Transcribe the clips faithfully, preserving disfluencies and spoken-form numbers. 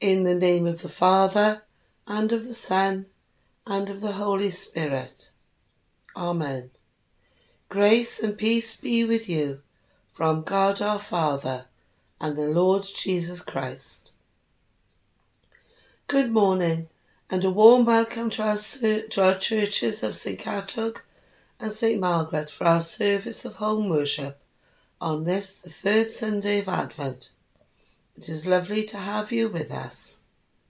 In the name of the Father, and of the Son, and of the Holy Spirit. Amen. Grace and peace be with you from God our Father and the Lord Jesus Christ. Good morning and a warm welcome to our, to our churches of Saint Catug and Saint Margaret for our service of home worship on this, the third Sunday of Advent. It is lovely to have you with us.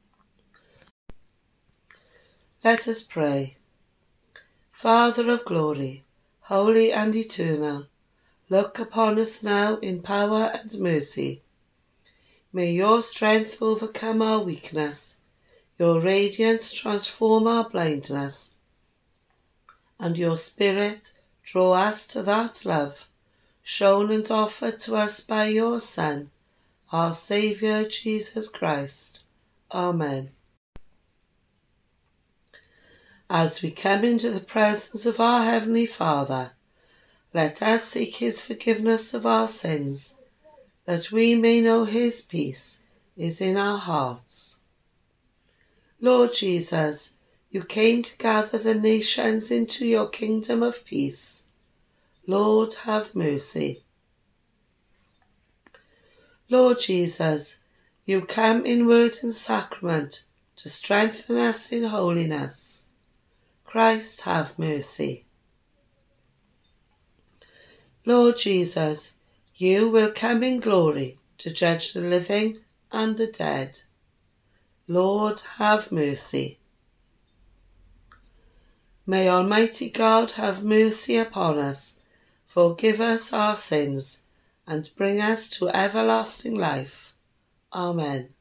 Let us pray. Father of glory, holy and eternal, look upon us now in power and mercy. May your strength overcome our weakness, your radiance transform our blindness, and your Spirit draw us to that love shown and offered to us by your Son, our Saviour Jesus Christ. Amen. As we come into the presence of our Heavenly Father, let us seek his forgiveness of our sins, that we may know his peace is in our hearts. Lord Jesus, you came to gather the nations into your kingdom of peace. Lord, have mercy. Lord Jesus, you come in word and sacrament to strengthen us in holiness. Christ, have mercy. Lord Jesus, you will come in glory to judge the living and the dead. Lord, have mercy. May Almighty God have mercy upon us, forgive us our sins, and bring us to everlasting life. Amen.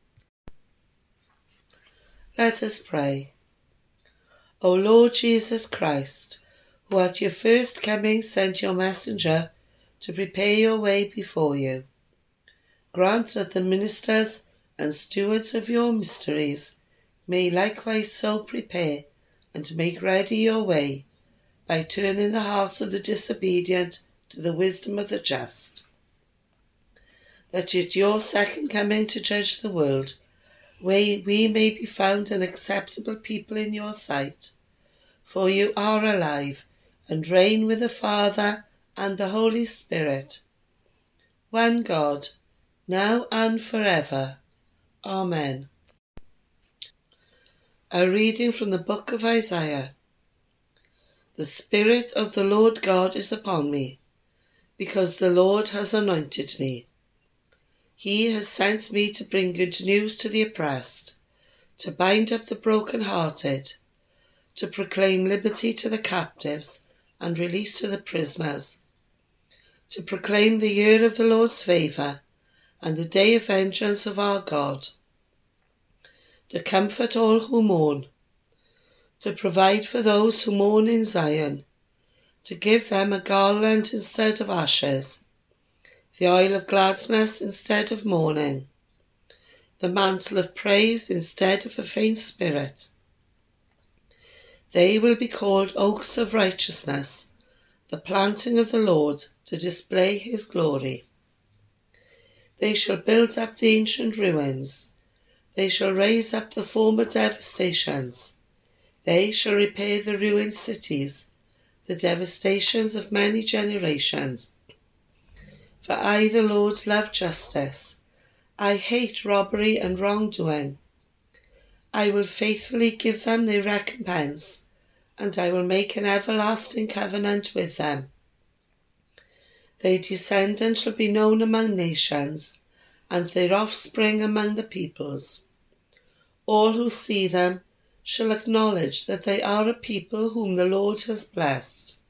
Let us pray. O Lord Jesus Christ, who at your first coming sent your messenger to prepare your way before you, grant that the ministers and stewards of your mysteries may likewise so prepare and make ready your way by turning the hearts of the disobedient to the wisdom of the just, that at your second coming to judge the world, we, we may be found an acceptable people in your sight. For you are alive and reign with the Father and the Holy Spirit, one God, now and forever. Amen. A reading from the book of Isaiah. The Spirit of the Lord God is upon me, because the Lord has anointed me. He has sent me to bring good news to the oppressed, to bind up the broken-hearted, to proclaim liberty to the captives and release to the prisoners, to proclaim the year of the Lord's favour and the day of vengeance of our God, to comfort all who mourn, to provide for those who mourn in Zion, to give them a garland instead of ashes, the oil of gladness instead of mourning, the mantle of praise instead of a faint spirit. They will be called oaks of righteousness, the planting of the Lord to display his glory. They shall build up the ancient ruins. They shall raise up the former devastations. They shall repair the ruined cities, the devastations of many generations. For I, the Lord, love justice. I hate robbery and wrongdoing. I will faithfully give them their recompense, and I will make an everlasting covenant with them. Their descendants shall be known among nations, and their offspring among the peoples. All who see them shall acknowledge that they are a people whom the Lord has blessed.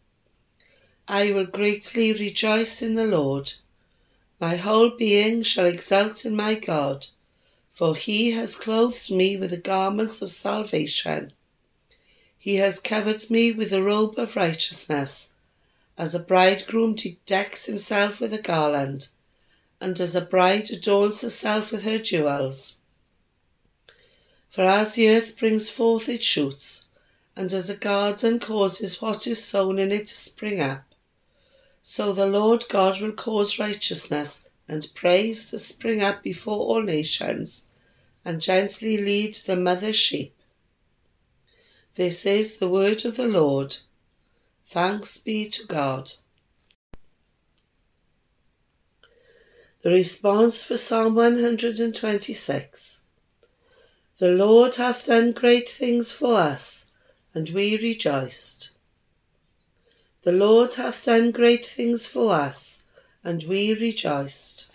I will greatly rejoice in the Lord. My whole being shall exult in my God, for he has clothed me with the garments of salvation. He has covered me with a robe of righteousness, as a bridegroom decks himself with a garland, and as a bride adorns herself with her jewels. For as the earth brings forth its shoots, and as a garden causes what is sown in it to spring up, so the Lord God will cause righteousness and praise to spring up before all nations, and gently lead the mother sheep. This is the word of the Lord. Thanks be to God. The response for Psalm one hundred twenty-six. The Lord hath done great things for us, and we rejoiced. The Lord hath done great things for us, and we rejoiced.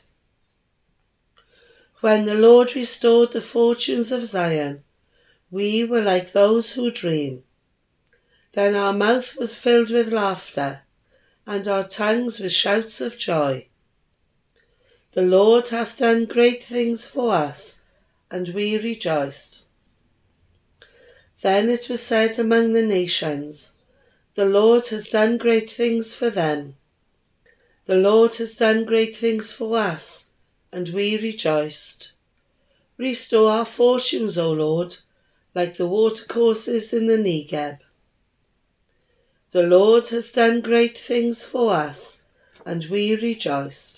When the Lord restored the fortunes of Zion, we were like those who dream. Then our mouth was filled with laughter, and our tongues with shouts of joy. The Lord hath done great things for us, and we rejoiced. Then it was said among the nations, the Lord has done great things for them. The Lord has done great things for us, and we rejoiced. Restore our fortunes, O Lord, like the watercourses in the Negeb. The Lord has done great things for us, and we rejoiced.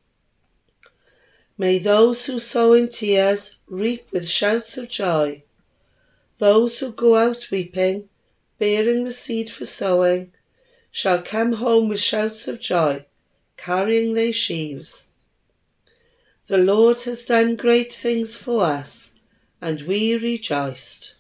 May those who sow in tears reap with shouts of joy. Those who go out weeping, bearing the seed for sowing, shall come home with shouts of joy, carrying their sheaves. The Lord has done great things for us, and we rejoiced.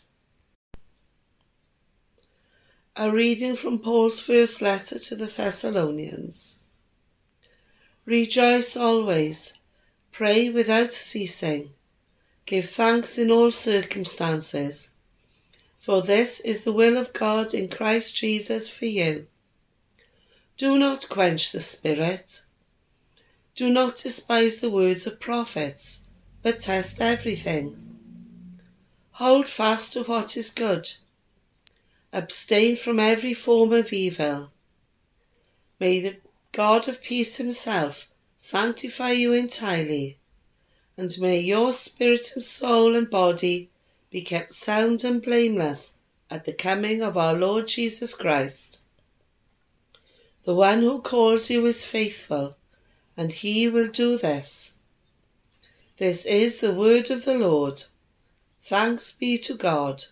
A reading from Paul's first letter to the Thessalonians. Rejoice always, pray without ceasing, give thanks in all circumstances, for this is the will of God in Christ Jesus for you. Do not quench the Spirit. Do not despise the words of prophets, but test everything. Hold fast to what is good. Abstain from every form of evil. May the God of peace himself sanctify you entirely, and may your spirit and soul and body be kept sound and blameless at the coming of our Lord Jesus Christ. The one who calls you is faithful, and he will do this. This is the word of the Lord. Thanks be to God.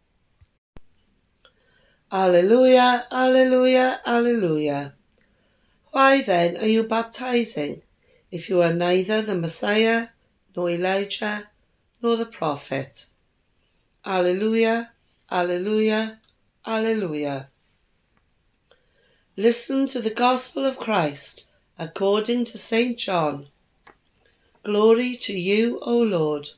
Alleluia, alleluia, alleluia. Why then are you baptizing, if you are neither the Messiah, nor Elijah, nor the prophet? Alleluia, alleluia, alleluia. Listen to the gospel of Christ according to Saint John. Glory to you, O Lord.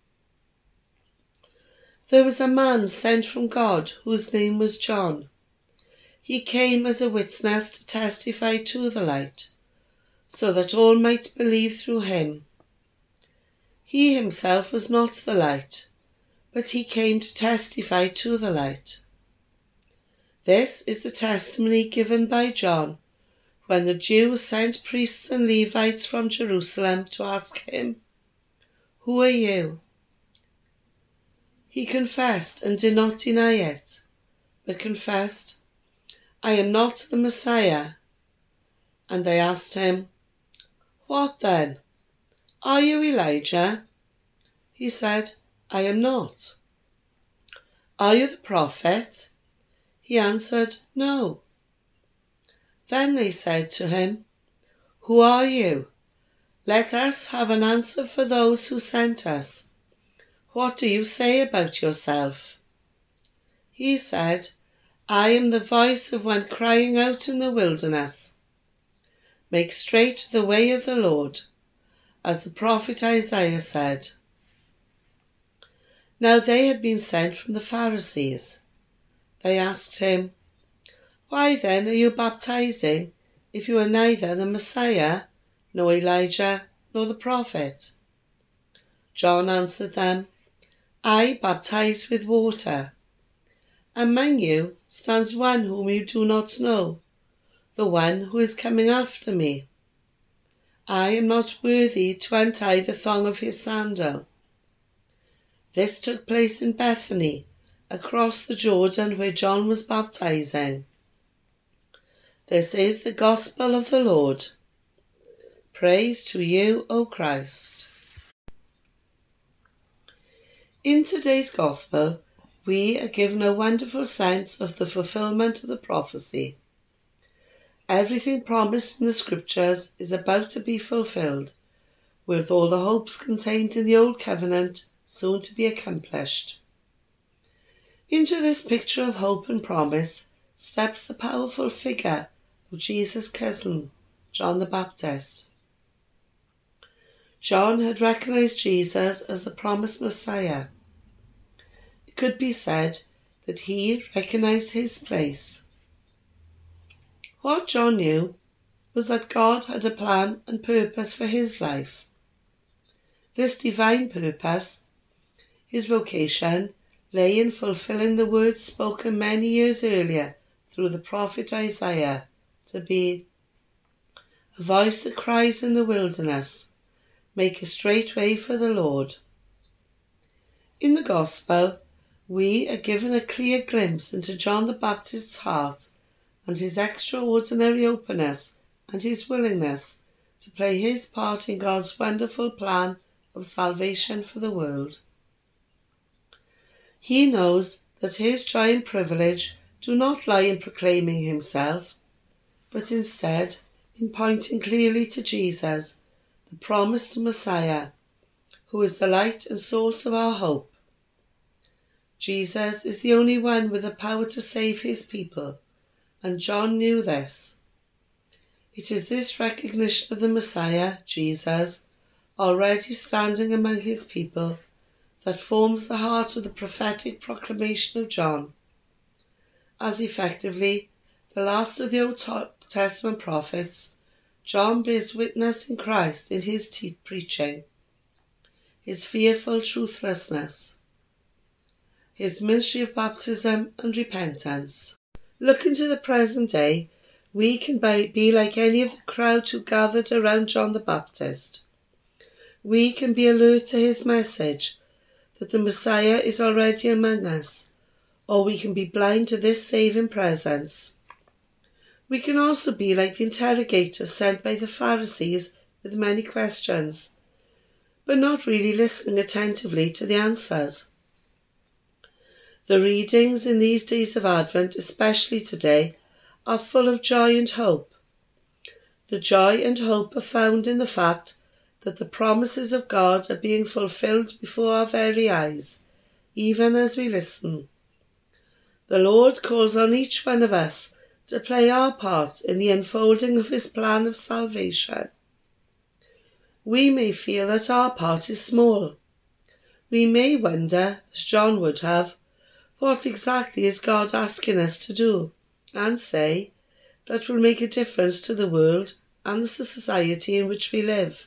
There was a man sent from God whose name was John. He came as a witness to testify to the light, so that all might believe through him. He himself was not the light, but he came to testify to the light. This is the testimony given by John when the Jews sent priests and Levites from Jerusalem to ask him, "Who are you?" He confessed and did not deny it, but confessed, "I am not the Messiah." And they asked him, "What then? Are you Elijah?" He said, "I am not." "Are you the prophet?" He answered, "No." Then they said to him, "Who are you? Let us have an answer for those who sent us. What do you say about yourself?" He said, "I am the voice of one crying out in the wilderness, 'Make straight the way of the Lord,' as the prophet Isaiah said." Now they had been sent from the Pharisees. They asked him, "Why then are you baptizing, if you are neither the Messiah, nor Elijah, nor the prophet?" John answered them, "I baptize with water. Among you stands one whom you do not know, the one who is coming after me. I am not worthy to untie the thong of his sandal." This took place in Bethany, across the Jordan where John was baptizing. This is the gospel of the Lord. Praise to you, O Christ. In today's Gospel, we are given a wonderful sense of the fulfillment of the prophecy. Everything promised in the Scriptures is about to be fulfilled, with all the hopes contained in the Old Covenant soon to be accomplished. Into this picture of hope and promise steps the powerful figure of Jesus' cousin, John the Baptist. John had recognized Jesus as the promised Messiah. It could be said that he recognized his place. What John knew was that God had a plan and purpose for his life. This divine purpose, his vocation, lay in fulfilling the words spoken many years earlier through the prophet Isaiah, to be a voice that cries in the wilderness, make a straight way for the Lord. In the Gospel, we are given a clear glimpse into John the Baptist's heart and his extraordinary openness and his willingness to play his part in God's wonderful plan of salvation for the world. He knows that his joy and privilege do not lie in proclaiming himself, but instead in pointing clearly to Jesus, the promised Messiah, who is the light and source of our hope. Jesus is the only one with the power to save his people, and John knew this. It is this recognition of the Messiah, Jesus, already standing among his people, that forms the heart of the prophetic proclamation of John. As effectively the last of the Old Testament prophets, John bears witness in Christ in his te- preaching, his fearful truthlessness, his ministry of baptism and repentance. Looking to the present day, we can be like any of the crowd who gathered around John the Baptist. We can be alert to his message that the Messiah is already among us, or we can be blind to this saving presence. We can also be like the interrogator sent by the Pharisees with many questions, but not really listening attentively to the answers. The readings in these days of Advent, especially today, are full of joy and hope. The joy and hope are found in the fact that the promises of God are being fulfilled before our very eyes, even as we listen. The Lord calls on each one of us to play our part in the unfolding of his plan of salvation. We may feel that our part is small. We may wonder, as John would have, what exactly is God asking us to do, and say, that will make a difference to the world and the society in which we live.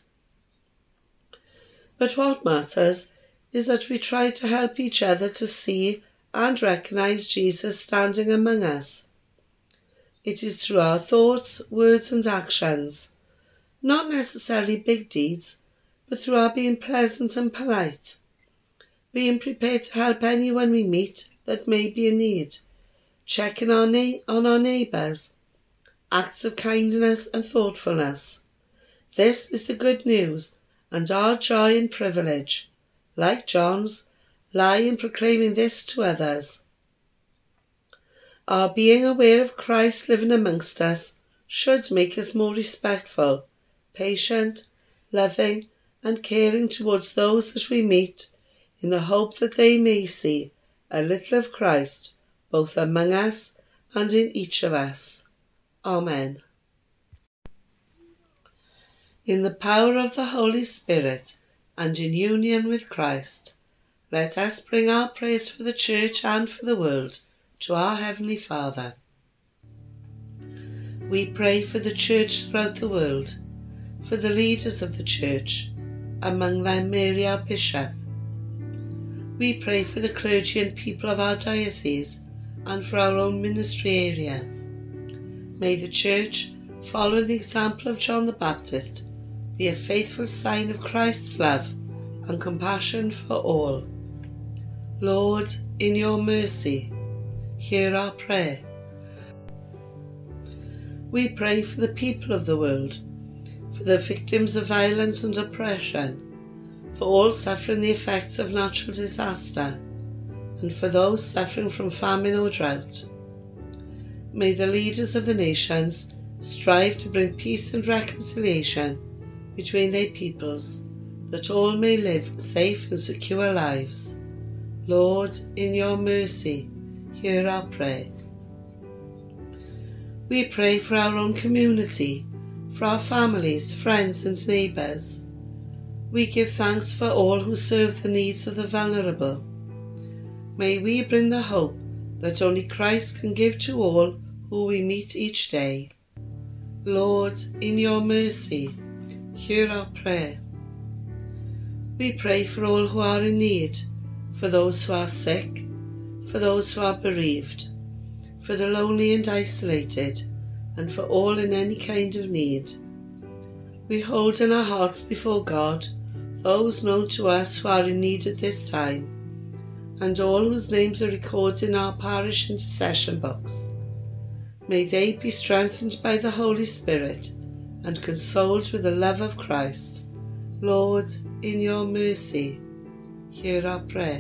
But what matters is that we try to help each other to see and recognise Jesus standing among us. It is through our thoughts, words and actions, not necessarily big deeds, but through our being pleasant and polite, being prepared to help anyone we meet that may be in need, checking on, na- on our neighbours, acts of kindness and thoughtfulness. This is the good news, and our joy and privilege, like John's, lie in proclaiming this to others. Our being aware of Christ living amongst us should make us more respectful, patient, loving and caring towards those that we meet, in the hope that they may see a little of Christ both among us and in each of us. Amen. In the power of the Holy Spirit and in union with Christ, let us bring our praise for the Church and for the world to our Heavenly Father. We pray for the Church throughout the world, for the leaders of the Church, among them Mary our Bishop. We pray for the clergy and people of our diocese and for our own ministry area. May the Church, following the example of John the Baptist, be a faithful sign of Christ's love and compassion for all. Lord, in your mercy, hear our prayer. We pray for the people of the world, for the victims of violence and oppression, for all suffering the effects of natural disaster, and for those suffering from famine or drought. May the leaders of the nations strive to bring peace and reconciliation between their peoples, that all may live safe and secure lives. Lord, in your mercy, hear our prayer. We pray for our own community, for our families, friends and neighbours. We give thanks for all who serve the needs of the vulnerable. May we bring the hope that only Christ can give to all who we meet each day. Lord, in your mercy, hear our prayer. We pray for all who are in need, for those who are sick, for those who are bereaved, for the lonely and isolated, and for all in any kind of need. We hold in our hearts before God those known to us who are in need at this time, and all whose names are recorded in our parish intercession books. May they be strengthened by the Holy Spirit and consoled with the love of Christ. Lord, in your mercy, hear our prayer.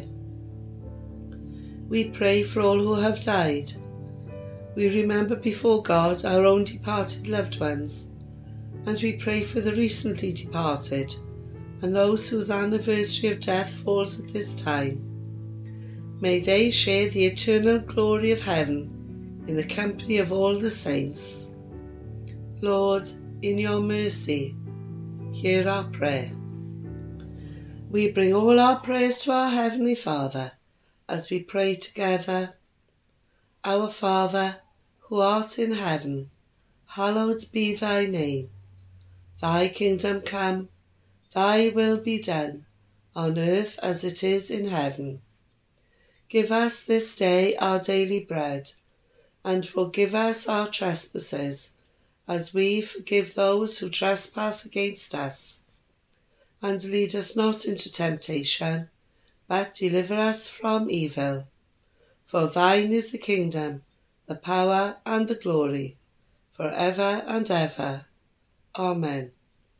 We pray for all who have died. We remember before God our own departed loved ones, and we pray for the recently departed and those whose anniversary of death falls at this time. May they share the eternal glory of heaven in the company of all the saints. Lord, in your mercy, hear our prayer. We bring all our prayers to our Heavenly Father as we pray together. Our Father, who art in heaven, hallowed be thy name. Thy kingdom come, thy will be done, on earth as it is in heaven. Give us this day our daily bread, and forgive us our trespasses, as we forgive those who trespass against us. And lead us not into temptation, but deliver us from evil. For thine is the kingdom, the power, and the glory, for ever and ever. Amen.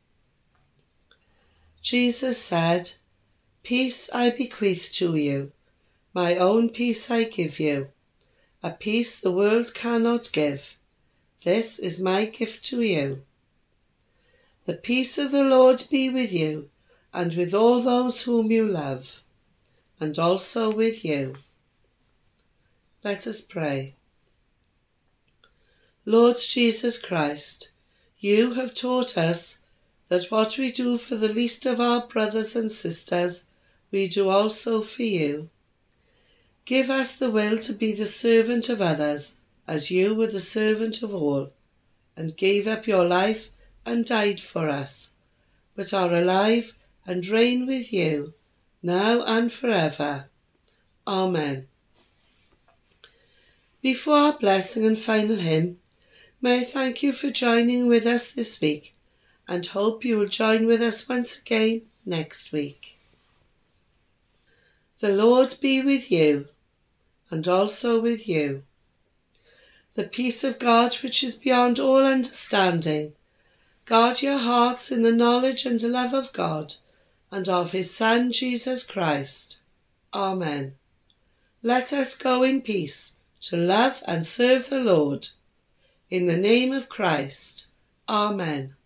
Jesus said, "Peace I bequeath to you, my own peace I give you, a peace the world cannot give. This is my gift to you." The peace of the Lord be with you, and with all those whom you love, and also with you. Let us pray. Lord Jesus Christ, you have taught us that what we do for the least of our brothers and sisters, we do also for you. Give us the will to be the servant of others, as you were the servant of all, and gave up your life and died for us, but are alive and reign with you, now and forever. Amen. Before our blessing and final hymn, may I thank you for joining with us this week, and hope you will join with us once again next week. The Lord be with you, and also with you. The peace of God, which is beyond all understanding, guard your hearts in the knowledge and love of God and of his Son, Jesus Christ. Amen. Let us go in peace to love and serve the Lord. In the name of Christ. Amen.